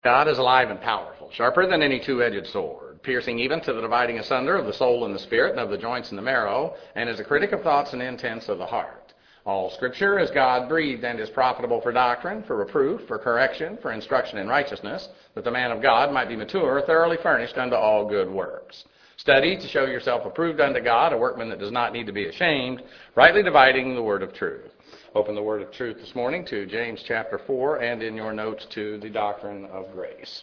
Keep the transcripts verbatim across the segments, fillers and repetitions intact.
God is alive and powerful, sharper than any two-edged sword, piercing even to the dividing asunder of the soul and the spirit and of the joints and the marrow, and is a critic of thoughts and intents of the heart. All Scripture is God-breathed and is profitable for doctrine, for reproof, for correction, for instruction in righteousness, that the man of God might be mature, thoroughly furnished unto all good works. Study to show yourself approved unto God, a workman that does not need to be ashamed, rightly dividing the word of truth. Open the word of truth this morning to James chapter four, and in your notes to the doctrine of grace.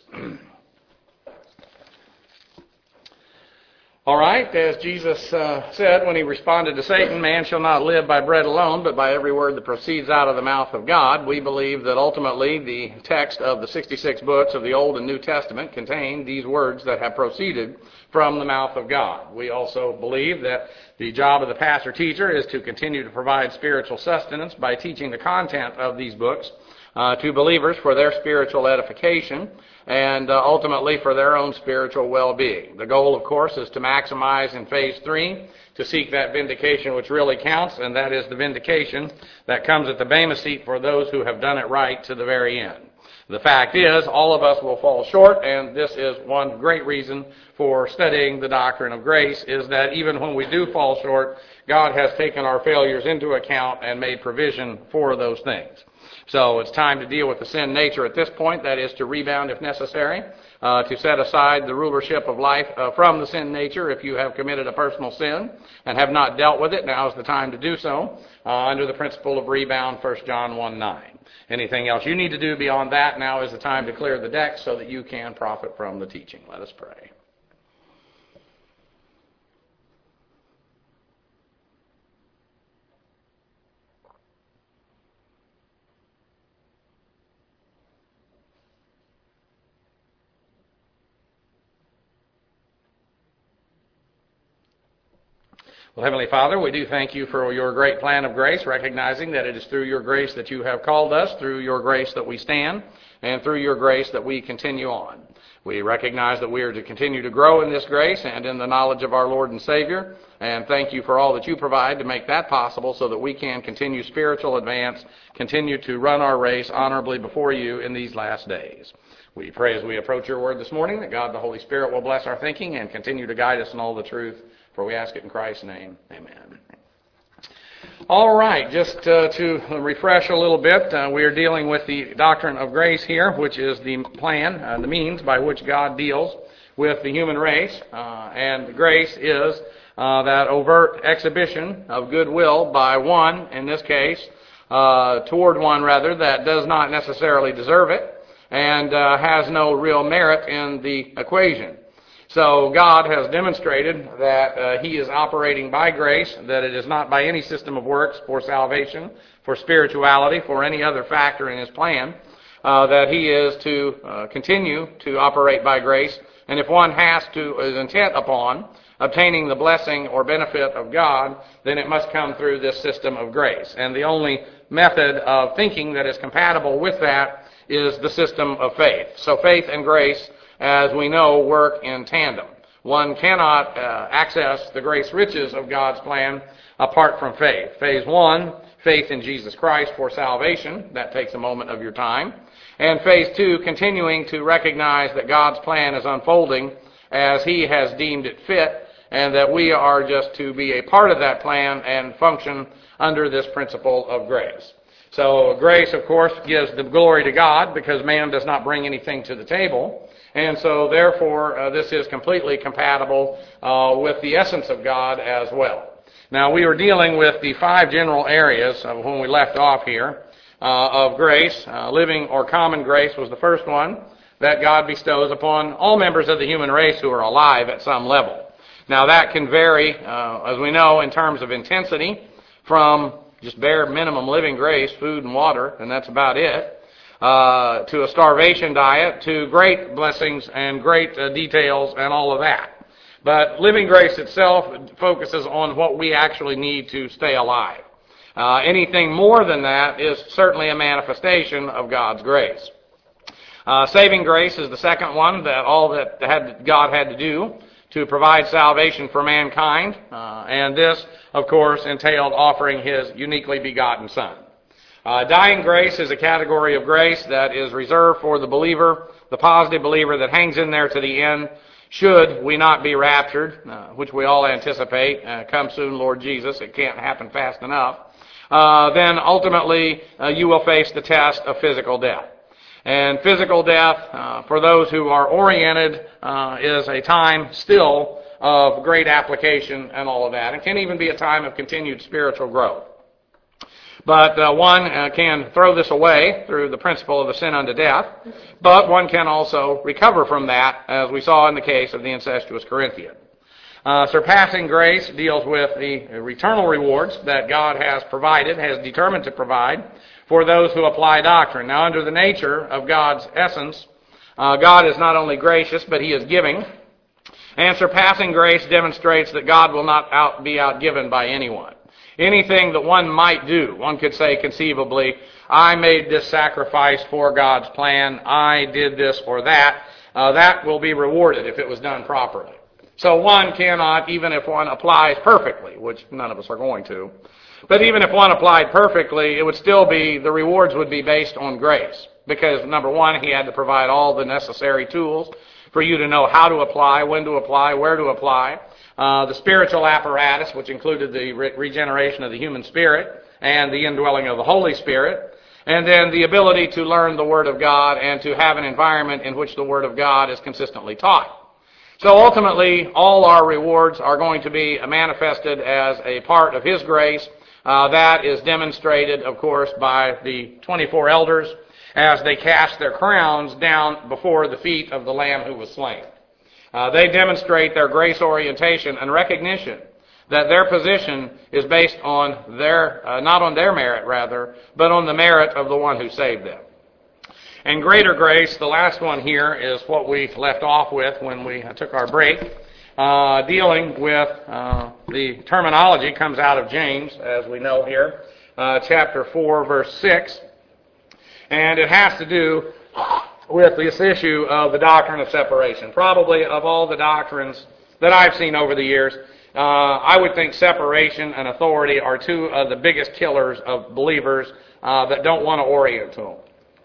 All right, as Jesus uh, said when he responded to Satan, man shall not live by bread alone, but by every word that proceeds out of the mouth of God. We believe that ultimately the text of the sixty-six books of the Old and New Testament contain these words that have proceeded from the mouth of God. We also believe that the job of the pastor-teacher is to continue to provide spiritual sustenance by teaching the content of these books uh, to believers for their spiritual edification, and uh, ultimately for their own spiritual well-being. The goal, of course, is to maximize in phase three, to seek that vindication which really counts, and that is the vindication that comes at the Bema seat for those who have done it right to the very end. The fact is, all of us will fall short, and this is one great reason for studying the doctrine of grace, is that even when we do fall short, God has taken our failures into account and made provision for those things. So it's time to deal with the sin nature at this point, that is to rebound if necessary, uh, to set aside the rulership of life uh, from the sin nature if you have committed a personal sin and have not dealt with it. Now is the time to do so uh, under the principle of rebound, First John one nine. Anything else you need to do beyond that, now is the time to clear the deck so that you can profit from the teaching. Let us pray. Well, Heavenly Father, we do thank you for your great plan of grace, recognizing that it is through your grace that you have called us, through your grace that we stand, and through your grace that we continue on. We recognize that we are to continue to grow in this grace and in the knowledge of our Lord and Savior, and thank you for all that you provide to make that possible so that we can continue spiritual advance, continue to run our race honorably before you in these last days. We pray as we approach your word this morning that God the Holy Spirit will bless our thinking and continue to guide us in all the truth. For we ask it in Christ's name. Amen. All right, just uh, to refresh a little bit, uh, we are dealing with the doctrine of grace here, which is the plan, uh, the means by which God deals with the human race. Uh, and grace is uh, that overt exhibition of goodwill by one, in this case, uh, toward one rather, that does not necessarily deserve it and uh, has no real merit in the equation. So God has demonstrated that uh, He is operating by grace, that it is not by any system of works for salvation, for spirituality, for any other factor in His plan, uh, that He is to uh, continue to operate by grace. And if one has to, is intent upon obtaining the blessing or benefit of God, then it must come through this system of grace. And the only method of thinking that is compatible with that is the system of faith. So faith and grace, as we know, work in tandem. One cannot uh, access the grace riches of God's plan apart from faith. Phase one, faith in Jesus Christ for salvation. That takes a moment of your time. And phase two, continuing to recognize that God's plan is unfolding as He has deemed it fit, and that we are just to be a part of that plan and function under this principle of grace. So grace, of course, gives the glory to God because man does not bring anything to the table. And so, therefore, uh, this is completely compatible uh, with the essence of God as well. Now, we were dealing with the five general areas of when we left off here uh, of grace. Uh, living or common grace was the first one that God bestows upon all members of the human race who are alive at some level. Now, that can vary, uh, as we know, in terms of intensity from just bare minimum living grace, food and water, and that's about it. Uh, to a starvation diet, to great blessings and great uh, details and all of that. But living grace itself focuses on what we actually need to stay alive. Uh, anything more than that is certainly a manifestation of God's grace. Uh, saving grace is the second one, that all that had, God had to do to provide salvation for mankind. Uh, and this, of course, entailed offering His uniquely begotten Son. Uh, dying grace is a category of grace that is reserved for the believer, the positive believer that hangs in there to the end. Should we not be raptured, uh, which we all anticipate, uh, come soon, Lord Jesus, it can't happen fast enough, uh, then ultimately uh, you will face the test of physical death. And physical death, uh, for those who are oriented, uh, is a time still of great application and all of that, and can even be a time of continued spiritual growth. But uh, one uh, can throw this away through the principle of the sin unto death, but one can also recover from that, as we saw in the case of the incestuous Corinthian. Uh, surpassing grace deals with the eternal rewards that God has provided, has determined to provide for those who apply doctrine. Now, under the nature of God's essence, uh, God is not only gracious, but He is giving. And surpassing grace demonstrates that God will not out, be outgiven by anyone. Anything that one might do, one could say conceivably, I made this sacrifice for God's plan, I did this or that, uh, that will be rewarded if it was done properly. So one cannot, even if one applies perfectly, which none of us are going to, but even if one applied perfectly, it would still be, the rewards would be based on grace. Because, number one, He had to provide all the necessary tools for you to know how to apply, when to apply, where to apply. Uh, the spiritual apparatus, which included the re- regeneration of the human spirit and the indwelling of the Holy Spirit, and then the ability to learn the Word of God and to have an environment in which the Word of God is consistently taught. So ultimately, all our rewards are going to be manifested as a part of His grace. Uh, that is demonstrated, of course, by the twenty-four elders as they cast their crowns down before the feet of the Lamb who was slain. Uh, they demonstrate their grace orientation and recognition that their position is based on their, uh, not on their merit rather, but on the merit of the one who saved them. And greater grace, the last one here, is what we left off with when we took our break, uh, dealing with uh, the terminology comes out of James, as we know here, uh, chapter four, verse six, and it has to do with this issue of the doctrine of separation. Probably of all the doctrines that I've seen over the years, uh, I would think separation and authority are two of the biggest killers of believers uh, that don't want to orient to them.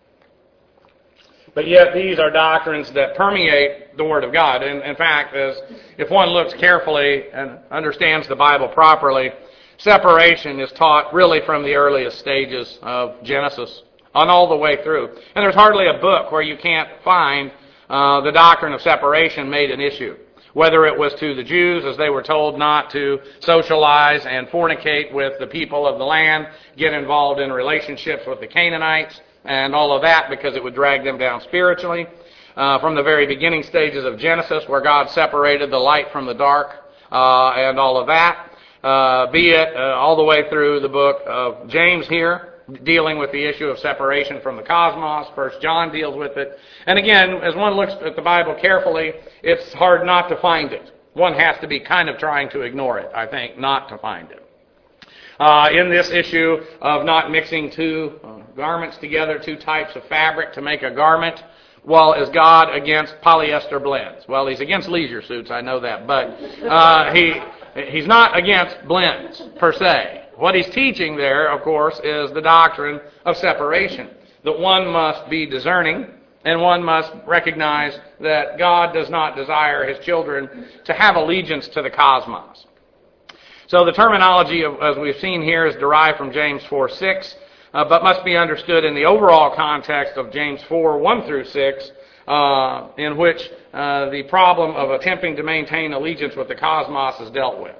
But yet these are doctrines that permeate the Word of God. And in fact, as if one looks carefully and understands the Bible properly, separation is taught really from the earliest stages of Genesis on all the way through. And there's hardly a book where you can't find uh, the doctrine of separation made an issue. Whether it was to the Jews, as they were told not to socialize and fornicate with the people of the land, get involved in relationships with the Canaanites, and all of that because it would drag them down spiritually. Uh, from the very beginning stages of Genesis, where God separated the light from the dark, uh, and all of that. Uh, be it uh, all the way through the book of James here, dealing with the issue of separation from the cosmos. First John deals with it. And again, as one looks at the Bible carefully, it's hard not to find it. One has to be kind of trying to ignore it, I think, not to find it. Uh, in this issue of not mixing two uh, garments together, two types of fabric to make a garment, well, is God against polyester blends? Well, He's against leisure suits, I know that, but uh, he He's not against blends per se. What He's teaching there, of course, is the doctrine of separation, that one must be discerning and one must recognize that God does not desire His children to have allegiance to the cosmos. So the terminology, of, as we've seen here, is derived from James four six, uh, but must be understood in the overall context of James four one through six, uh, in which uh, the problem of attempting to maintain allegiance with the cosmos is dealt with.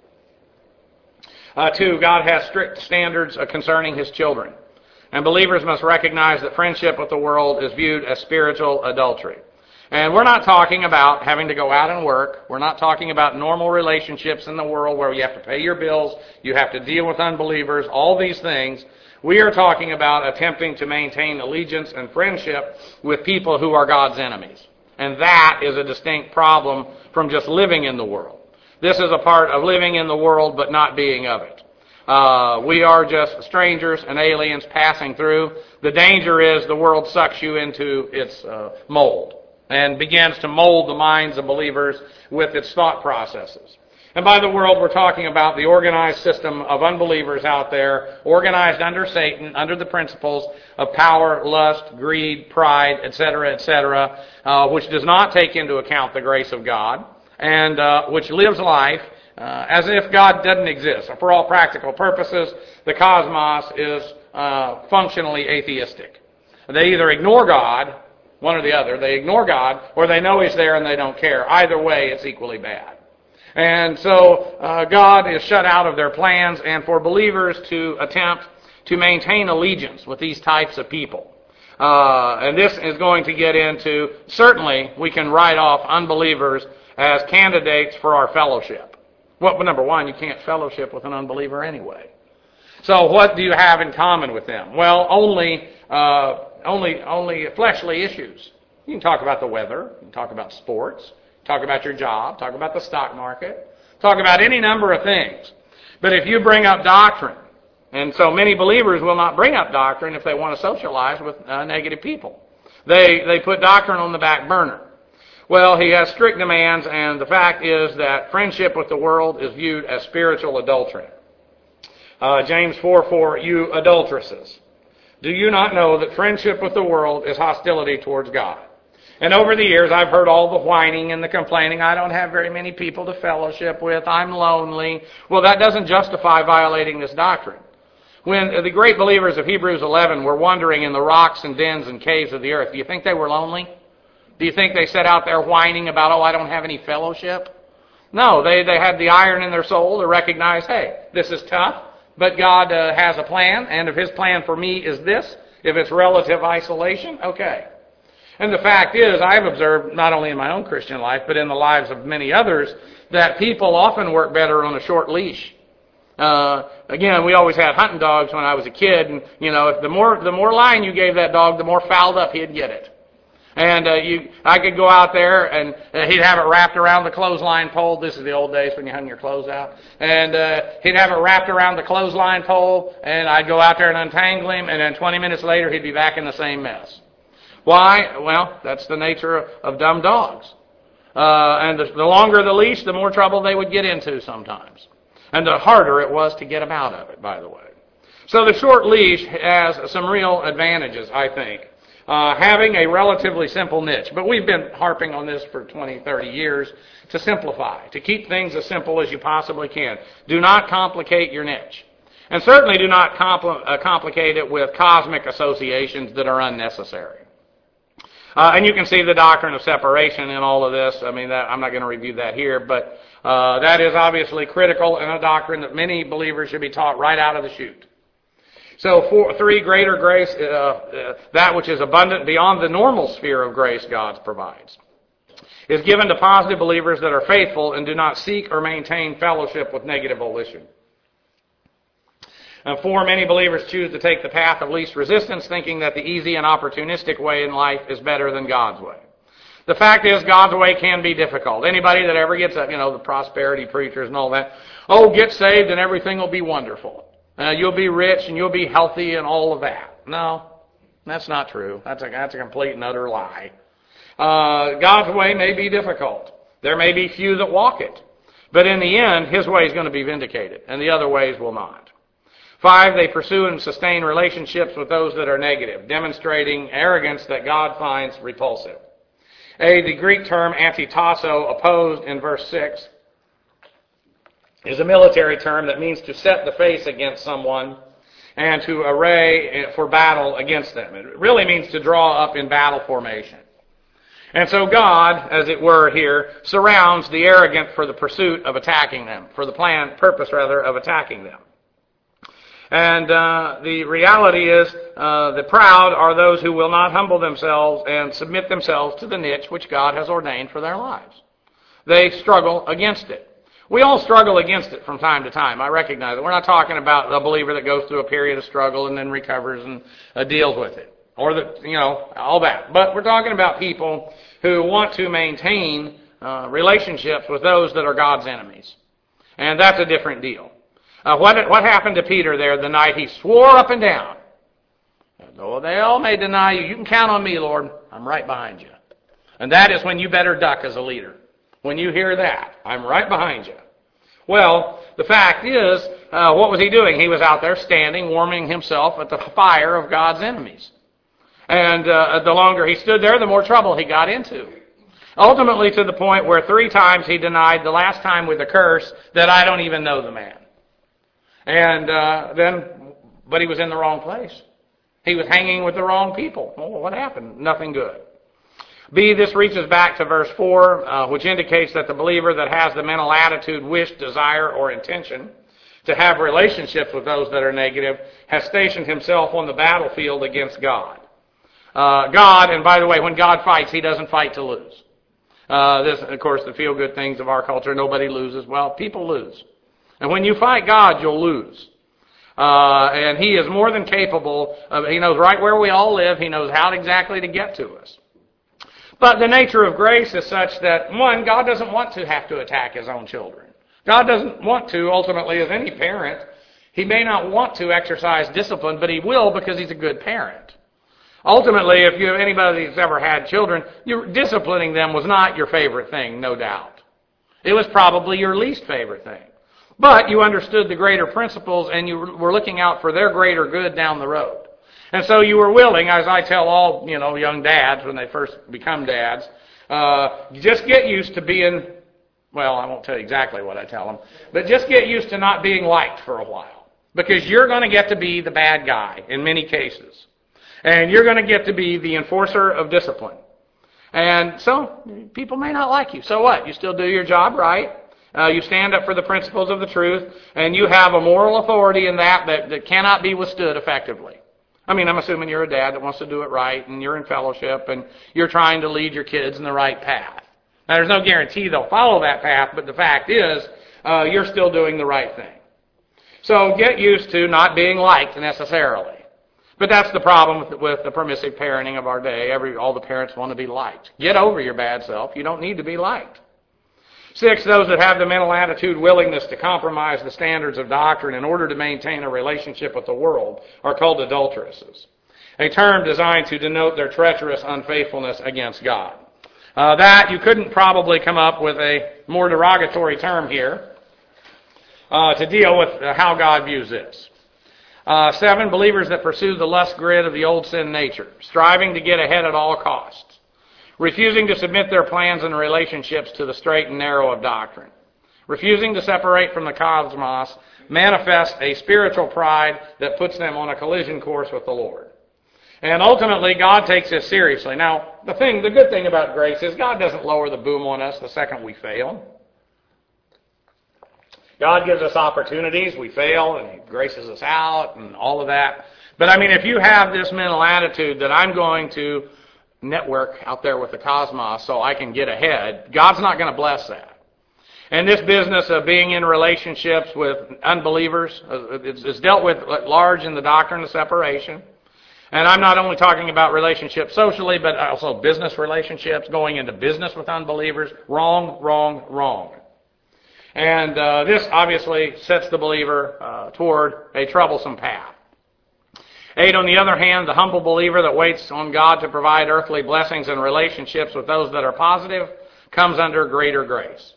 Uh, two, God has strict standards uh, concerning His children. And believers must recognize that friendship with the world is viewed as spiritual adultery. And we're not talking about having to go out and work. We're not talking about normal relationships in the world where you have to pay your bills, you have to deal with unbelievers, all these things. We are talking about attempting to maintain allegiance and friendship with people who are God's enemies. And that is a distinct problem from just living in the world. This is a part of living in the world but not being of it. Uh, we are just strangers and aliens passing through. The danger is the world sucks you into its uh, mold and begins to mold the minds of believers with its thought processes. And by the world, we're talking about the organized system of unbelievers out there, organized under Satan, under the principles of power, lust, greed, pride, et cetera, et cetera, uh, which does not take into account the grace of God, and uh, which lives life uh, as if God doesn't exist. For all practical purposes, the cosmos is uh, functionally atheistic. They either ignore God, one or the other. They ignore God, or they know He's there and they don't care. Either way, it's equally bad. And so uh, God is shut out of their plans, and for believers to attempt to maintain allegiance with these types of people. Uh, and this is going to get into, certainly we can write off unbelievers as candidates for our fellowship. Well, number one, you can't fellowship with an unbeliever anyway. So what do you have in common with them? Well, only uh, only only fleshly issues. You can talk about the weather, you can talk about sports, talk about your job, talk about the stock market, talk about any number of things. But if you bring up doctrine, and so many believers will not bring up doctrine if they want to socialize with uh, negative people. They they put doctrine on the back burner. Well, he has strict demands, and the fact is that friendship with the world is viewed as spiritual adultery. Uh, James four four, you adulteresses, do you not know that friendship with the world is hostility towards God? And over the years, I've heard all the whining and the complaining. I don't have very many people to fellowship with. I'm lonely. Well, that doesn't justify violating this doctrine. When the great believers of Hebrews eleven were wandering in the rocks and dens and caves of the earth, do you think they were lonely? Do you think they sat out there whining about, oh, I don't have any fellowship? No, they, they had the iron in their soul to recognize, hey, this is tough, but God uh, has a plan, and if His plan for me is this, if it's relative isolation, okay. And the fact is, I've observed, not only in my own Christian life, but in the lives of many others, that people often work better on a short leash. Uh, again, we always had hunting dogs when I was a kid, and, you know, if the more the more line you gave that dog, the more fouled up he'd get it. And uh, you, I could go out there, and uh, he'd have it wrapped around the clothesline pole. This is the old days when you hung your clothes out. And uh, he'd have it wrapped around the clothesline pole, and I'd go out there and untangle him, and then twenty minutes later, he'd be back in the same mess. Why? Well, that's the nature of, of dumb dogs. Uh, and the, the longer the leash, the more trouble they would get into sometimes. And the harder it was to get them out of it, by the way. So the short leash has some real advantages, I think. Uh, having a relatively simple niche. But we've been harping on this for twenty, thirty years to simplify, to keep things as simple as you possibly can. Do not complicate your niche. And certainly do not compl- uh, complicate it with cosmic associations that are unnecessary. Uh, and you can see the doctrine of separation in all of this. I mean, that, I'm not going to review that here, but uh, that is obviously critical and a doctrine that many believers should be taught right out of the chute. So, four, three, greater grace, uh, uh, that which is abundant beyond the normal sphere of grace God provides, is given to positive believers that are faithful and do not seek or maintain fellowship with negative volition. And four, many believers choose to take the path of least resistance, thinking that the easy and opportunistic way in life is better than God's way. The fact is, God's way can be difficult. Anybody that ever gets, a, you know, the prosperity preachers and all that, oh, get saved and everything will be wonderful. Uh, you'll be rich and you'll be healthy and all of that. No, that's not true. That's a, that's a complete and utter lie. Uh, God's way may be difficult. There may be few that walk it. But in the end, His way is going to be vindicated, and the other ways will not. Five, they pursue and sustain relationships with those that are negative, demonstrating arrogance that God finds repulsive. A, the Greek term antitasso, opposed in verse six, is a military term that means to set the face against someone and to array for battle against them. It really means to draw up in battle formation. And so God, as it were here, surrounds the arrogant for the pursuit of attacking them, for the plan, purpose rather, of attacking them. And uh, the reality is uh, the proud are those who will not humble themselves and submit themselves to the niche which God has ordained for their lives. They struggle against it. We all struggle against it from time to time. I recognize it. We're not talking about a believer that goes through a period of struggle and then recovers and uh, deals with it. Or, the, you know, all that. But we're talking about people who want to maintain uh, relationships with those that are God's enemies. And that's a different deal. Uh, what, what happened to Peter there the night he swore up and down? Though they all may deny you, you can count on me, Lord. I'm right behind you. And that is when you better duck as a leader. When you hear that, I'm right behind you. Well, the fact is, uh, what was he doing? He was out there standing, warming himself at the fire of God's enemies. And uh, the longer he stood there, the more trouble he got into. Ultimately to the point where three times he denied, the last time with a curse, that I don't even know the man. And uh, then, but he was in the wrong place. He was hanging with the wrong people. Well, what happened? Nothing good. B, this reaches back to verse four, uh, which indicates that the believer that has the mental attitude, wish, desire, or intention to have relationships with those that are negative has stationed himself on the battlefield against God. Uh, God, and by the way, when God fights, He doesn't fight to lose. Uh, this, of course, the feel-good things of our culture, nobody loses. Well, people lose. And when you fight God, you'll lose. Uh, and He is more than capable of, He knows right where we all live. He knows how exactly to get to us. But the nature of grace is such that, one, God doesn't want to have to attack His own children. God doesn't want to, ultimately, as any parent. He may not want to exercise discipline, but He will because He's a good parent. Ultimately, if you anybody that's ever had children, you're, disciplining them was not your favorite thing, no doubt. It was probably your least favorite thing. But you understood the greater principles, and you were looking out for their greater good down the road. And so you were willing, as I tell all you know young dads when they first become dads, uh, just get used to being, well, I won't tell you exactly what I tell them, but just get used to not being liked for a while. Because you're going to get to be the bad guy in many cases. And you're going to get to be the enforcer of discipline. And so, people may not like you. So what? You still do your job right. Uh, you stand up for the principles of the truth. And you have a moral authority in that, that that cannot be withstood effectively. I mean, I'm assuming you're a dad that wants to do it right. And you're in fellowship. And you're trying to lead your kids in the right path. Now, there's no guarantee they'll follow that path. But the fact is, uh, you're still doing the right thing. So get used to not being liked necessarily. But that's the problem with the, with the permissive parenting of our day. Every all the parents want to be liked. Get over your bad self. You don't need to be liked. Six, those that have the mental attitude, willingness to compromise the standards of doctrine in order to maintain a relationship with the world are called adulteresses, a term designed to denote their treacherous unfaithfulness against God. Uh, that, you couldn't probably come up with a more derogatory term here uh, to deal with how God views this. Uh, seven, believers that pursue the lust grid of the old sin nature, striving to get ahead at all costs, refusing to submit their plans and relationships to the straight and narrow of doctrine, refusing to separate from the cosmos, manifest a spiritual pride that puts them on a collision course with the Lord. And ultimately, God takes this seriously. Now, the thing, the good thing about grace is God doesn't lower the boom on us the second we fail. God gives us opportunities, we fail, and He graces us out, and all of that. But I mean, if you have this mental attitude that I'm going to network out there with the cosmos so I can get ahead, God's not going to bless that. And this business of being in relationships with unbelievers is dealt with at large in the doctrine of separation. And I'm not only talking about relationships socially, but also business relationships, going into business with unbelievers. Wrong, wrong, wrong. And uh, this obviously sets the believer uh, toward a troublesome path. Eight, on the other hand, the humble believer that waits on God to provide earthly blessings and relationships with those that are positive comes under greater grace.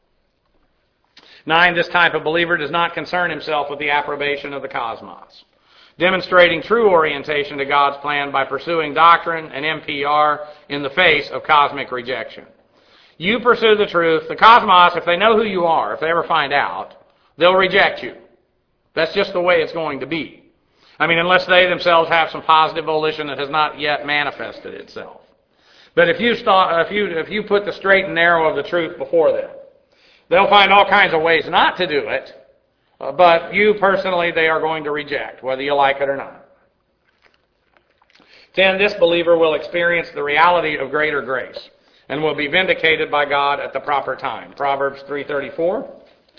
Nine, this type of believer does not concern himself with the approbation of the cosmos, demonstrating true orientation to God's plan by pursuing doctrine and M P R in the face of cosmic rejection. You pursue the truth. The cosmos, if they know who you are, if they ever find out, they'll reject you. That's just the way it's going to be. I mean, unless they themselves have some positive volition that has not yet manifested itself. But if you start, if you if you put the straight and narrow of the truth before them, they'll find all kinds of ways not to do it. Uh, but you personally, they are going to reject, whether you like it or not. Ten, this believer will experience the reality of greater grace and will be vindicated by God at the proper time. Proverbs three thirty-four.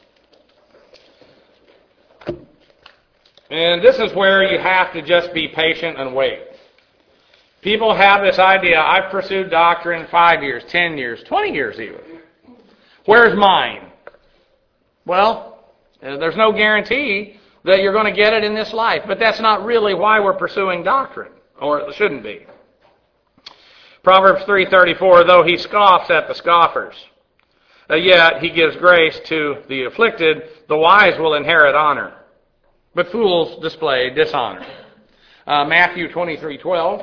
And this is where you have to just be patient and wait. People have this idea, I've pursued doctrine five years, ten years, twenty years even. Where's mine? Well, there's no guarantee that you're going to get it in this life, but that's not really why we're pursuing doctrine, or it shouldn't be. Proverbs three thirty-four, though he scoffs at the scoffers, Uh, yet he gives grace to the afflicted. The wise will inherit honor, but fools display dishonor. Uh, Matthew twenty-three twelve.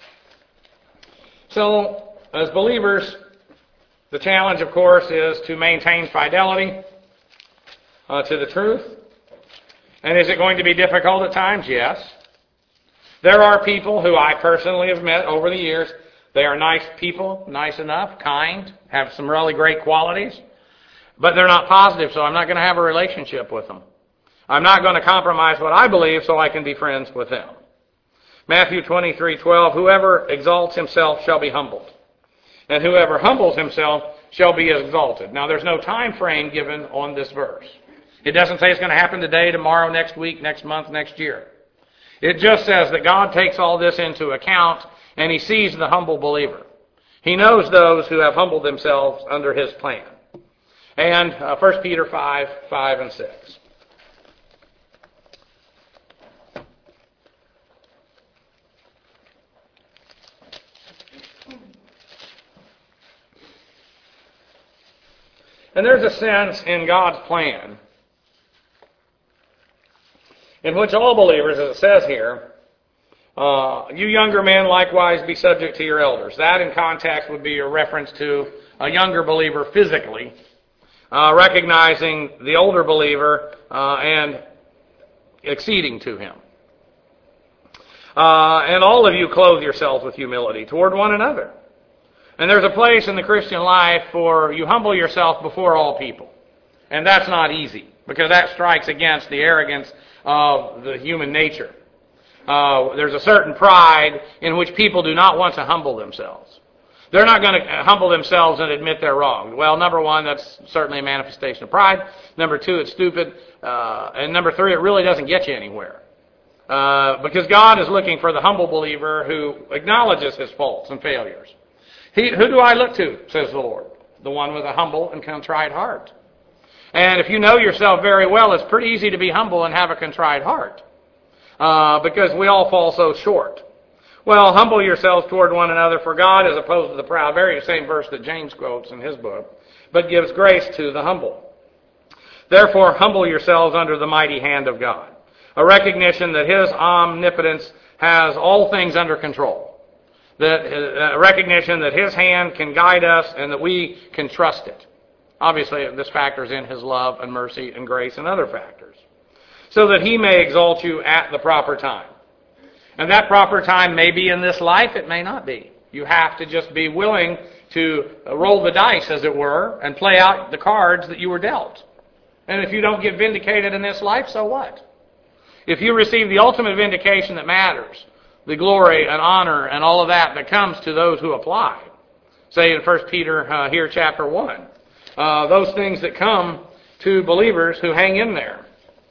So, as believers, the challenge, of course, is to maintain fidelity uh, to the truth. And is it going to be difficult at times? Yes. There are people who I personally have met over the years. They are nice people, nice enough, kind, have some really great qualities, but they're not positive, so I'm not going to have a relationship with them. I'm not going to compromise what I believe so I can be friends with them. Matthew twenty-three twelve, whoever exalts himself shall be humbled, and whoever humbles himself shall be exalted. Now, there's no time frame given on this verse. It doesn't say it's going to happen today, tomorrow, next week, next month, next year. It just says that God takes all this into account, and He sees the humble believer. He knows those who have humbled themselves under His plan. And uh, First Peter five, five and six. And there's a sense in God's plan in which all believers, as it says here, uh, you younger men likewise be subject to your elders. That in context would be a reference to a younger believer physically, uh, recognizing the older believer uh, and acceding to him. Uh, and all of you clothe yourselves with humility toward one another. And there's a place in the Christian life for you humble yourself before all people. And that's not easy, because that strikes against the arrogance of the human nature. Uh, there's a certain pride in which people do not want to humble themselves. They're not going to humble themselves and admit they're wrong. Well, number one, that's certainly a manifestation of pride. Number two, it's stupid. Uh, and number three, it really doesn't get you anywhere. Uh, because God is looking for the humble believer who acknowledges his faults and failures. He, who do I look to, says the Lord? The one with a humble and contrite heart. And if you know yourself very well, it's pretty easy to be humble and have a contrite heart. Uh, because we all fall so short. Well, humble yourselves toward one another, for God is opposed to the proud. Very same verse that James quotes in his book. But gives grace to the humble. Therefore, humble yourselves under the mighty hand of God. A recognition that His omnipotence has all things under control. That a recognition that His hand can guide us and that we can trust it. Obviously, this factors in His love and mercy and grace and other factors. So that He may exalt you at the proper time. And that proper time may be in this life, it may not be. You have to just be willing to roll the dice, as it were, and play out the cards that you were dealt. And if you don't get vindicated in this life, so what? If you receive the ultimate vindication that matters, the glory and honor and all of that that comes to those who apply, say in First Peter uh, here, chapter one, uh, those things that come to believers who hang in there.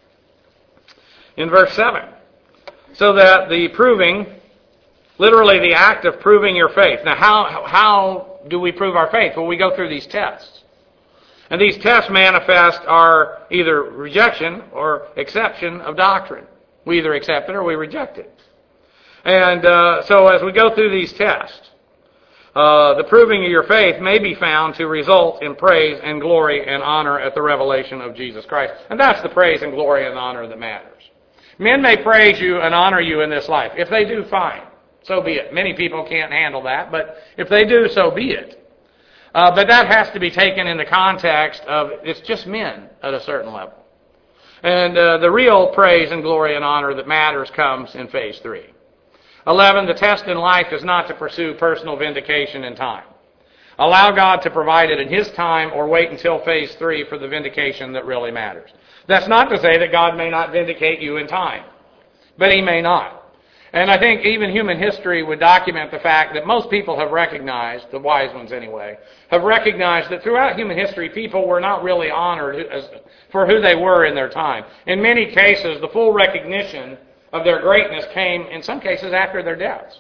In verse seven, so that the proving, literally the act of proving your faith. Now, how how do we prove our faith? Well, we go through these tests. And these tests manifest our either rejection or acceptance of doctrine. We either accept it or we reject it. And uh, so as we go through these tests, uh, the proving of your faith may be found to result in praise and glory and honor at the revelation of Jesus Christ. And that's the praise and glory and honor that matters. Men may praise you and honor you in this life. If they do, fine. So be it. Many people can't handle that, but if they do, so be it. Uh, but that has to be taken in the context of it's just men at a certain level. And uh, the real praise and glory and honor that matters comes in phase three. Eleven, the test in life is not to pursue personal vindication in time. Allow God to provide it in His time or wait until phase three for the vindication that really matters. That's not to say that God may not vindicate you in time, but He may not. And I think even human history would document the fact that most people have recognized, the wise ones anyway, have recognized that throughout human history, people were not really honored as, for who they were in their time. In many cases, the full recognition of their greatness came, in some cases, after their deaths.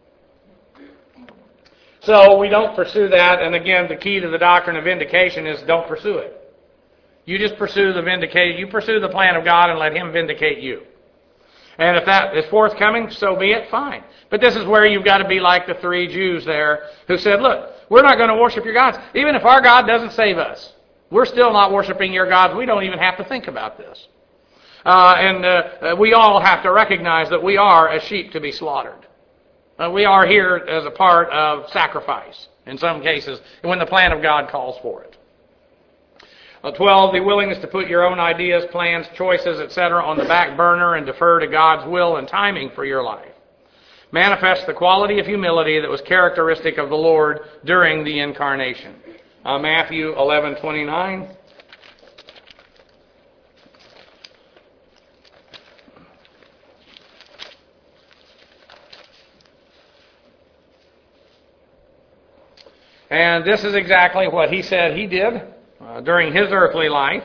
So we don't pursue that, and again, the key to the doctrine of vindication is don't pursue it. You just pursue the vindication, you pursue the plan of God and let Him vindicate you. And if that is forthcoming, so be it, fine. But this is where you've got to be like the three Jews there who said, look, we're not going to worship your gods. Even if our God doesn't save us, We're still not worshiping your gods. We don't even have to think about this. Uh, and uh, we all have to recognize that we are as sheep to be slaughtered. Uh, we are here as a part of sacrifice, in some cases, when the plan of God calls for it. Uh, twelve, the willingness to put your own ideas, plans, choices, et cetera on the back burner and defer to God's will and timing for your life. Manifests the quality of humility that was characteristic of the Lord during the incarnation. Uh, Matthew eleven twenty-nine. And this is exactly what he said he did uh, during his earthly life.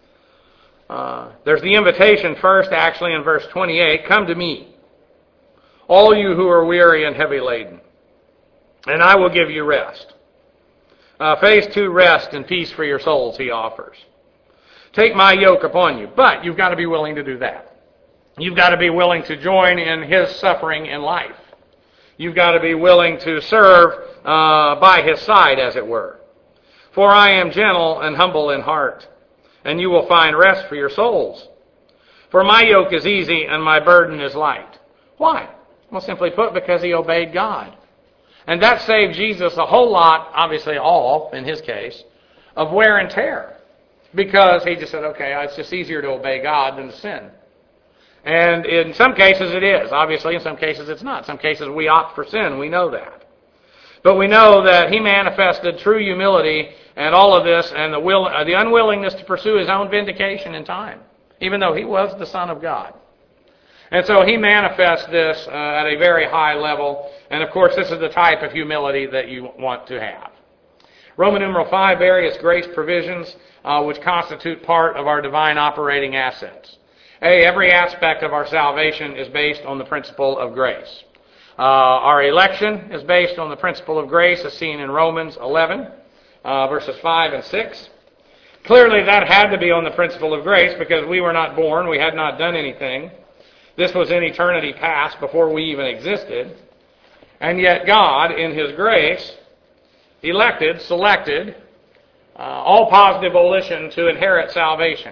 Uh, there's the invitation first, actually, in verse twenty-eight. Come to me, all you who are weary and heavy laden, and I will give you rest. Uh, phase two, rest and peace for your souls, he offers. Take my yoke upon you. But you've got to be willing to do that. You've got to be willing to join in his suffering in life. You've got to be willing to serve uh, by his side, as it were. For I am gentle and humble in heart, and you will find rest for your souls. For my yoke is easy and my burden is light. Why? Well, simply put, because he obeyed God. And that saved Jesus a whole lot, obviously all, in his case, of wear and tear. Because he just said, okay, it's just easier to obey God than to sin. And in some cases it is. Obviously, in some cases it's not. In some cases we opt for sin. We know that. But we know that he manifested true humility and all of this and the will, uh, the unwillingness to pursue his own vindication in time, even though he was the Son of God. And so he manifests this uh, at a very high level. And of course, this is the type of humility that you want to have. Roman numeral five, various grace provisions uh, which constitute part of our divine operating assets. A, every aspect of our salvation is based on the principle of grace. Uh, our election is based on the principle of grace as seen in Romans eleven, uh, verses five and six. Clearly that had to be on the principle of grace because we were not born, we had not done anything. This was in eternity past, before we even existed. And yet God, in his grace, elected, selected, uh, all positive volition to inherit salvation.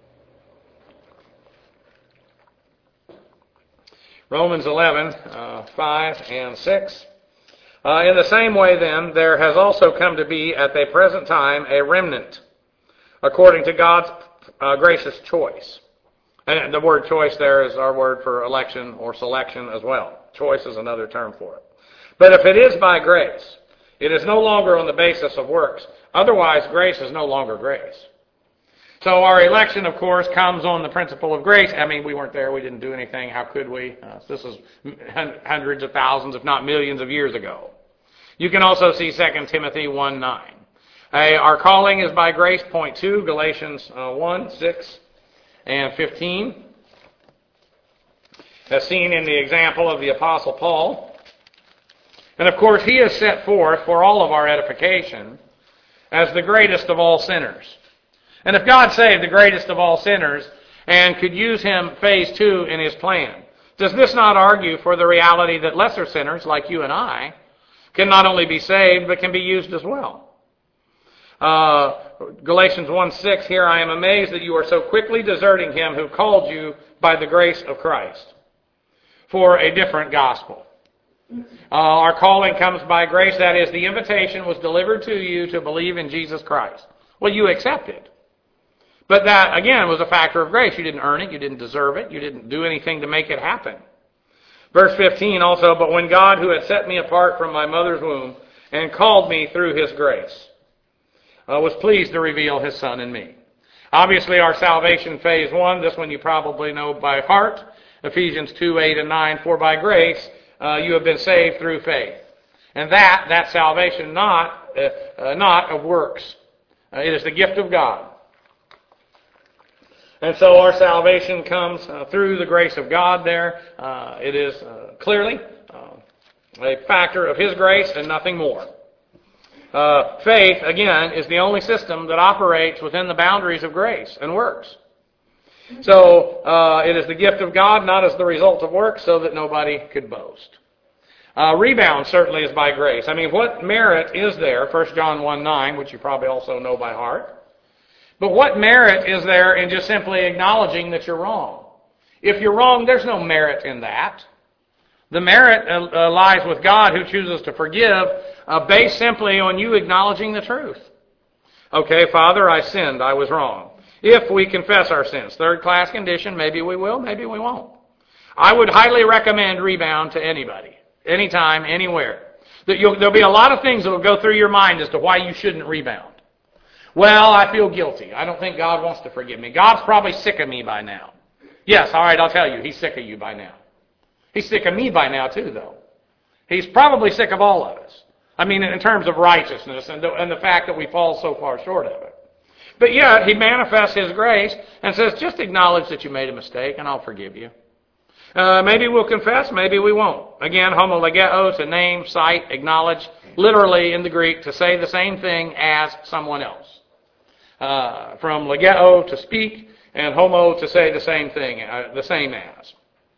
Romans eleven, uh, five and six. Uh, in the same way, then, there has also come to be at the present time a remnant, according to God's uh, gracious choice. And the word choice there is our word for election or selection as well. Choice is another term for it. But if it is by grace, it is no longer on the basis of works. Otherwise, grace is no longer grace. So our election, of course, comes on the principle of grace. I mean, we weren't there. We didn't do anything. How could we? Uh, this is hundreds of thousands, if not millions of years ago. You can also see Second Timothy one nine. Uh, our calling is by grace, point two, Galatians uh, one six. And fifteen, as seen in the example of the Apostle Paul. And of course, he is set forth for all of our edification as the greatest of all sinners. And if God saved the greatest of all sinners and could use him phase two in his plan, does this not argue for the reality that lesser sinners like you and I can not only be saved but can be used as well? Uh, Galatians one six, here I am amazed that you are so quickly deserting him who called you by the grace of Christ for a different gospel. Uh, our calling comes by grace, that is, the invitation was delivered to you to believe in Jesus Christ. Well, you accepted. But that, again, was a factor of grace. You didn't earn it, you didn't deserve it, you didn't do anything to make it happen. Verse fifteen also, but when God, who had set me apart from my mother's womb and called me through his grace, Uh, was pleased to reveal his Son in me. Obviously, our salvation phase one, this one you probably know by heart, Ephesians two, eight and nine, for by grace uh, you have been saved through faith. And that, that salvation not, uh, uh, not of works. Uh, it is the gift of God. And so our salvation comes uh, through the grace of God there. Uh, it is uh, clearly uh, a factor of his grace and nothing more. Uh, faith, again, is the only system that operates within the boundaries of grace and works. So uh, it is the gift of God, not as the result of works, so that nobody could boast. Uh, rebound certainly is by grace. I mean, what merit is there, First John one nine, which you probably also know by heart, But what merit is there in just simply acknowledging that you're wrong? If you're wrong, there's no merit in that. The merit uh, lies with God, who chooses to forgive, uh, based simply on you acknowledging the truth. Okay, Father, I sinned. I was wrong. If we confess our sins, third class condition, maybe we will, maybe we won't. I would highly recommend Rebound to anybody, anytime, anywhere. That you'll, there'll be a lot of things that will go through your mind as to why you shouldn't rebound. Well, I feel guilty. I don't think God wants to forgive me. God's probably sick of me by now. Yes, all right, I'll tell you, He's sick of you by now. He's sick of me by now too, though. He's probably sick of all of us. I mean, in terms of righteousness and the, and the fact that we fall so far short of it. But yet, He manifests His grace and says, just acknowledge that you made a mistake and I'll forgive you. Uh, maybe we'll confess, maybe we won't. Again, homologeo, to name, cite, acknowledge, literally in the Greek, to say the same thing as someone else. Uh, from legeo, to speak, and homo, to say the same thing, uh, the same as.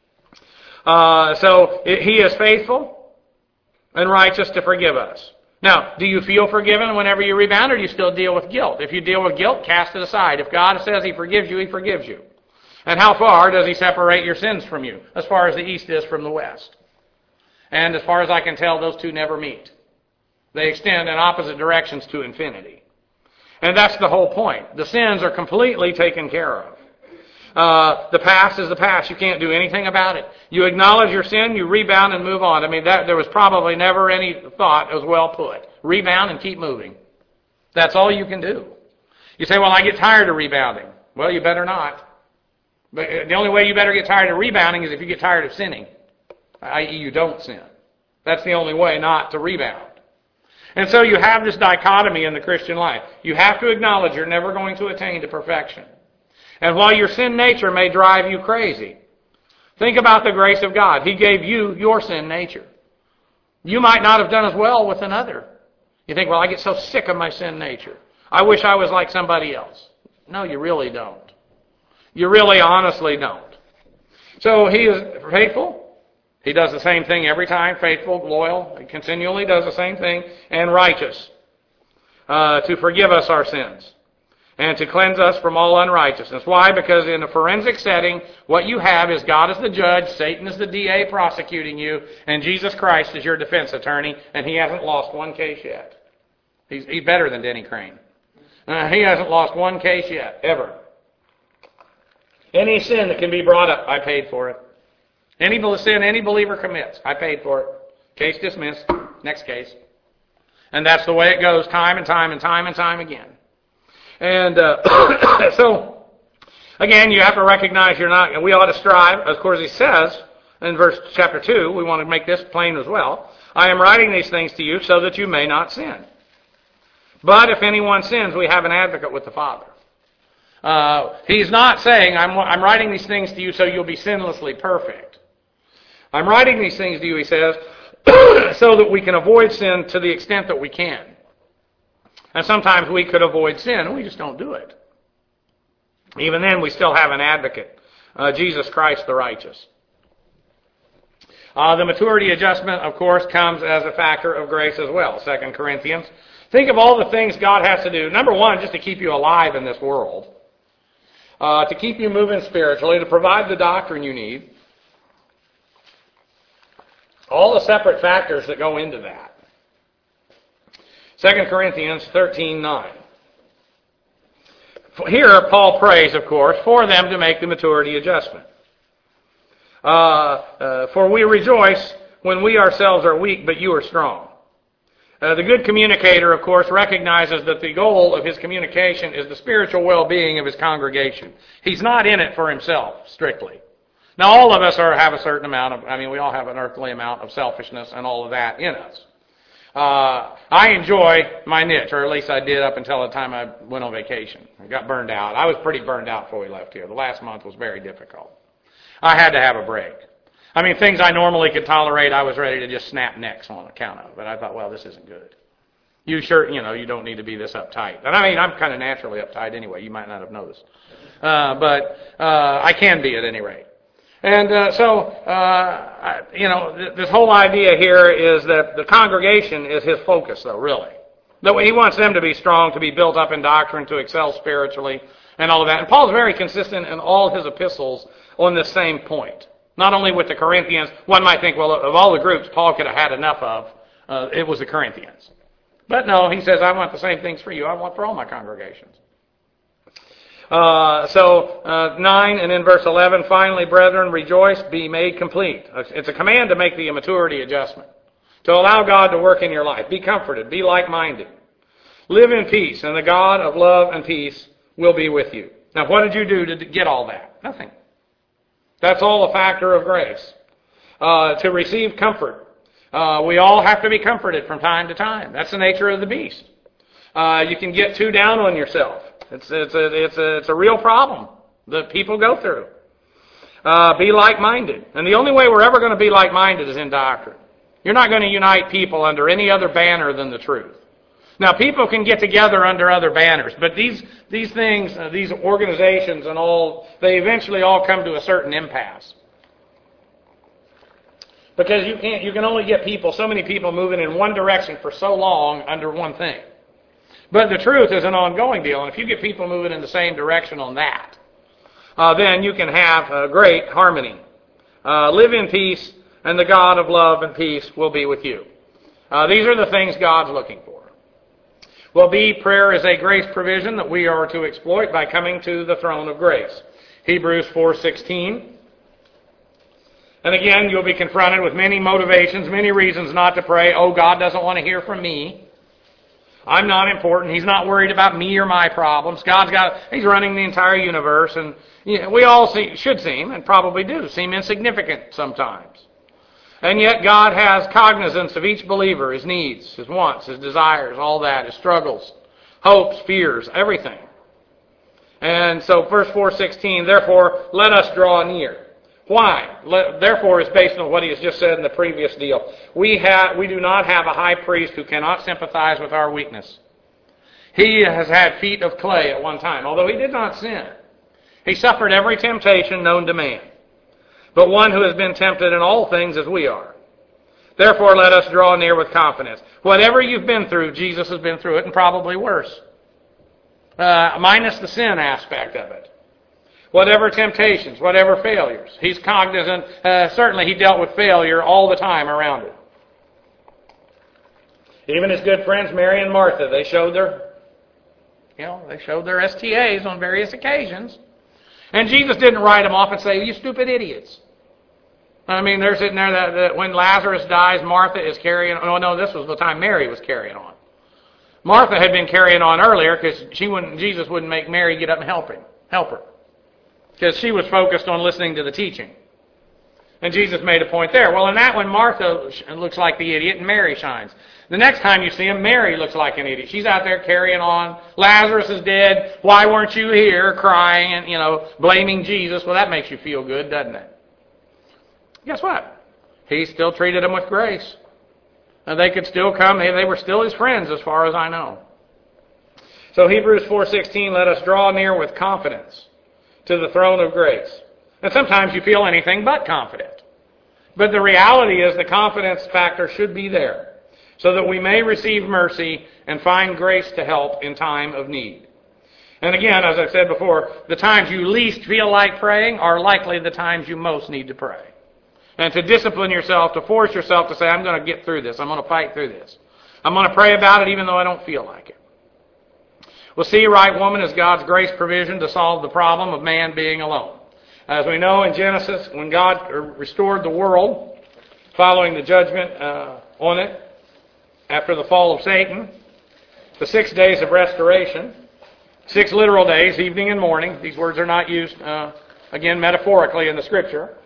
Uh, so, it, He is faithful and righteous to forgive us. Now, do you feel forgiven whenever you rebound, or do you still deal with guilt? If you deal with guilt, cast it aside. If God says He forgives you, He forgives you. And how far does He separate your sins from you? As far as the east is from the west. And as far as I can tell, those two never meet. They extend in opposite directions to infinity. And that's the whole point. The sins are completely taken care of. Uh, the past is the past. You can't do anything about it. You acknowledge your sin, you rebound and move on. I mean, that, there was probably never any thought as well put. Rebound and keep moving. That's all you can do. You say, well, I get tired of rebounding. Well, you better not. But the only way you better get tired of rebounding is if you get tired of sinning, that is you don't sin. That's the only way not to rebound. And so you have this dichotomy in the Christian life. You have to acknowledge you're never going to attain to perfection. And while your sin nature may drive you crazy, think about the grace of God. He gave you your sin nature. You might not have done as well with another. You think, well, I get so sick of my sin nature. I wish I was like somebody else. No, you really don't. You really honestly don't. So He is faithful. He does the same thing every time. Faithful, loyal. He continually does the same thing. And righteous. Uh, to forgive us our sins. And to cleanse us from all unrighteousness. Why? Because in a forensic setting, what you have is God is the judge, Satan is the D A prosecuting you, and Jesus Christ is your defense attorney, and He hasn't lost one case yet. He's, he's better than Denny Crane. Uh, he hasn't lost one case yet, ever. Any sin that can be brought up, I paid for it. Any sin any believer commits, I paid for it. Case dismissed. Next case. And that's the way it goes time and time and time and time again. And uh, so, again, you have to recognize you're not, and we ought to strive, of course He says in verse chapter two, we want to make this plain as well. I am writing these things to you so that you may not sin. But if anyone sins, we have an advocate with the Father. Uh, he's not saying, I'm, I'm writing these things to you so you'll be sinlessly perfect. I'm writing these things to you, he says, so that we can avoid sin to the extent that we can. And sometimes we could avoid sin, and we just don't do it. Even then, we still have an advocate, uh, Jesus Christ the righteous. Uh, the maturity adjustment, of course, comes as a factor of grace as well, Second Corinthians. Think of all the things God has to do. Number one, just to keep you alive in this world. Uh, to keep you moving spiritually, to provide the doctrine you need. All the separate factors that go into that. Second Corinthians thirteen nine. Here, Paul prays, of course, for them to make the maturity adjustment. Uh, uh, for we rejoice when we ourselves are weak, but you are strong. Uh, the good communicator, of course, recognizes that the goal of his communication is the spiritual well-being of his congregation. He's not in it for himself, strictly. Now, all of us are, have a certain amount of, I mean, we all have an earthly amount of selfishness and all of that in us. Uh, I enjoy my niche, or at least I did up until the time I went on vacation. I got burned out. I was pretty burned out before we left here. The last month was very difficult. I had to have a break. I mean, things I normally could tolerate, I was ready to just snap necks on account of. But I thought, well, this isn't good. You sure, you know, you don't need to be this uptight. And I mean, I'm kind of naturally uptight anyway. You might not have noticed. Uh, but uh, I can be at any rate. And uh, so, uh, I, you know, th- this whole idea here is that the congregation is his focus, though, really. Though he wants them to be strong, to be built up in doctrine, to excel spiritually, and all of that. And Paul's very consistent in all his epistles on this same point. Not only with the Corinthians, one might think, well, of all the groups Paul could have had enough of, uh, it was the Corinthians. But no, he says, I want the same things for you. I want for all my congregations. Uh, so, uh, nine, and in verse eleven, finally, brethren, rejoice, be made complete. It's a command to make the immaturity adjustment, to allow God to work in your life. Be comforted, be like-minded. Live in peace, and the God of love and peace will be with you. Now, what did you do to get all that? Nothing. That's all a factor of grace. Uh, to receive comfort. Uh, we all have to be comforted from time to time. That's the nature of the beast. Uh, you can get too down on yourself. It's, it's, a, it's, a, it's a real problem that people go through. Uh, be like-minded. And the only way we're ever going to be like-minded is in doctrine. You're not going to unite people under any other banner than the truth. Now, people can get together under other banners, but these these things, uh, these organizations and all, they eventually all come to a certain impasse. Because you can't, you can only get people, so many people moving in one direction for so long under one thing. But the truth is an ongoing deal, and if you get people moving in the same direction on that, uh, then you can have uh, great harmony. Uh, live in peace, and the God of love and peace will be with you. Uh, these are the things God's looking for. Well, B, prayer is a grace provision that we are to exploit by coming to the throne of grace. Hebrews four sixteen. And again, you'll be confronted with many motivations, many reasons not to pray. Oh, God doesn't want to hear from me. I'm not important. He's not worried about me or my problems. God's got, He's running the entire universe, and you know, we all see, should seem, and probably do, seem insignificant sometimes. And yet God has cognizance of each believer, his needs, his wants, his desires, all that, his struggles, hopes, fears, everything. And so verse four sixteen, therefore, let us draw near. Why? Let, therefore is based on what he has just said in the previous deal. We have, we do not have a high priest who cannot sympathize with our weakness. He has had feet of clay at one time, although he did not sin. He suffered every temptation known to man, but one who has been tempted in all things as we are. Therefore let us draw near with confidence. Whatever you've been through, Jesus has been through it, and probably worse. Uh, minus the sin aspect of it. Whatever temptations, whatever failures. He's cognizant. Uh, certainly he dealt with failure all the time around it. Even his good friends Mary and Martha, they showed their, you know, they showed their S T As on various occasions. And Jesus didn't write them off and say, you stupid idiots. I mean, they're sitting there that, that when Lazarus dies, Martha is carrying, oh no, this was the time Mary was carrying on. Martha had been carrying on earlier because she wouldn't, Jesus wouldn't make Mary get up and help him, help her. Because she was focused on listening to the teaching. And Jesus made a point there. Well, in that one, Martha looks like the idiot and Mary shines. The next time you see him, Mary looks like an idiot. She's out there carrying on. Lazarus is dead. Why weren't you here? Crying and, you know, blaming Jesus. Well, that makes you feel good, doesn't it? Guess what? He still treated them with grace. And they could still come. They were still his friends as far as I know. So Hebrews four sixteen, let us draw near with confidence to the throne of grace. And sometimes you feel anything but confident. But the reality is the confidence factor should be there so that we may receive mercy and find grace to help in time of need. And again, as I've said before, the times you least feel like praying are likely the times you most need to pray. And to discipline yourself, to force yourself to say, I'm going to get through this. I'm going to fight through this. I'm going to pray about it even though I don't feel like it. Well, see, right woman is God's grace provision to solve the problem of man being alone. As we know in Genesis, when God restored the world following the judgment uh, on it after the fall of Satan, the six days of restoration, six literal days, evening and morning. These words are not used, uh, again, metaphorically in the Scripture.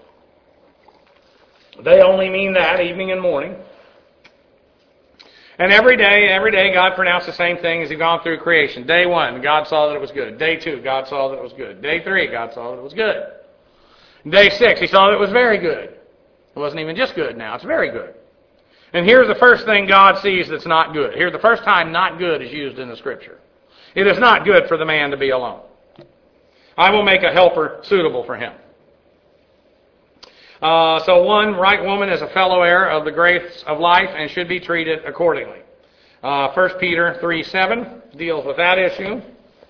They only mean that, evening and morning. And every day, every day, God pronounced the same thing as He'd gone through creation. Day one, God saw that it was good. Day two, God saw that it was good. Day three, God saw that it was good. Day six, He saw that it was very good. It wasn't even just good now, it's very good. And here's the first thing God sees that's not good. Here's the first time not good is used in the Scripture. It is not good for the man to be alone. I will make a helper suitable for him. Uh, so one right woman is a fellow heir of the grace of life and should be treated accordingly. Uh, First Peter three seven deals with that issue.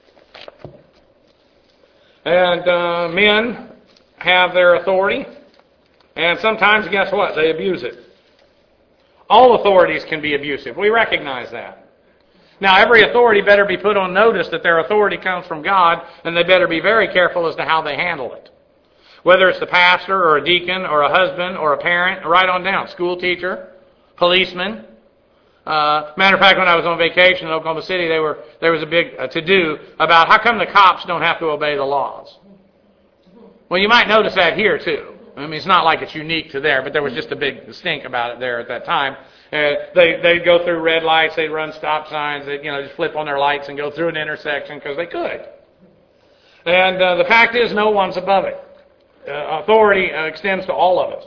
And uh, men have their authority, and sometimes, guess what? They abuse it. All authorities can be abusive. We recognize that. Now, every authority better be put on notice that their authority comes from God, and they better be very careful as to how they handle it. Whether it's the pastor or a deacon or a husband or a parent, right on down, school teacher, policeman. Uh, matter of fact, when I was on vacation in Oklahoma City, they were, there was a big uh, to-do about how come the cops don't have to obey the laws. Well, you might notice that here, too. I mean, it's not like it's unique to there, but there was just a big stink about it there at that time. Uh, they, they'd go through red lights, they'd run stop signs, they'd, you know, just flip on their lights and go through an intersection because they could. And uh, the fact is, no one's above it. Uh, authority uh, extends to all of us.